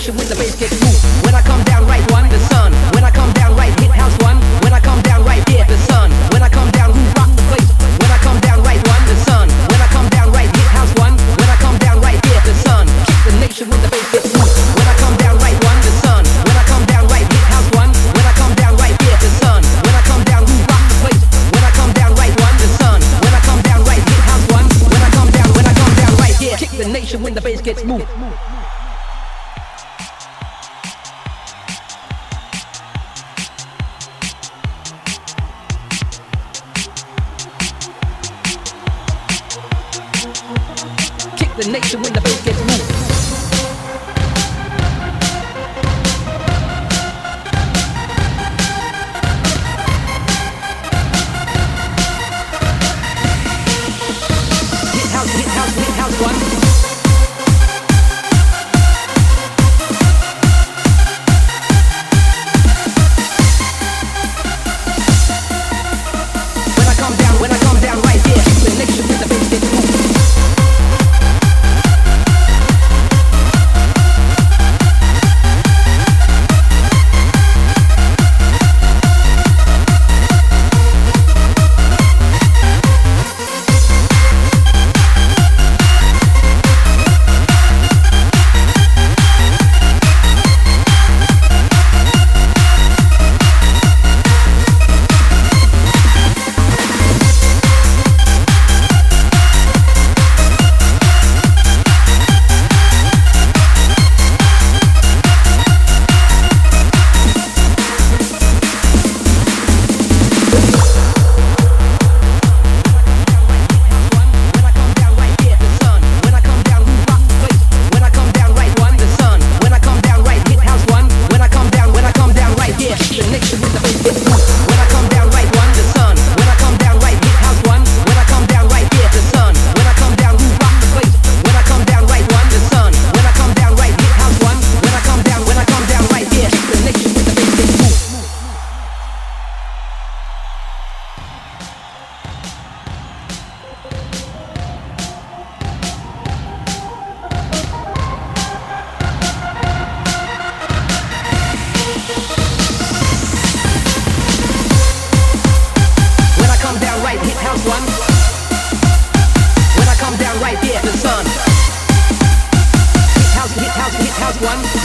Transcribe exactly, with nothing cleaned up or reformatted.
nation when the bass gets moved. When I come down right, one the sun. When I come down right, hit house one. When I come down right, yeah the sun. When I come down, who rock the place? When I come down right, one the sun. When I come down right, hit house one. When I come down right, yeah the sun. Kick the nation when the bass gets moved. When I come down right, one the sun. When I come down right, hit house one. When I come down right, yeah the sun. When I come down, who rock the place? When I come down right, one the sun. When I come down right, hit house one. When I come down, when I come down right, yeah. Kick the nation when the bass gets moved. The nation when the bass gets moved. Hit house, hit house, hit house one. When I come down, when I come down right here, the nation when the bass gets moved. One. When I come down right here, the sun. Hit house, hit house, hit house one.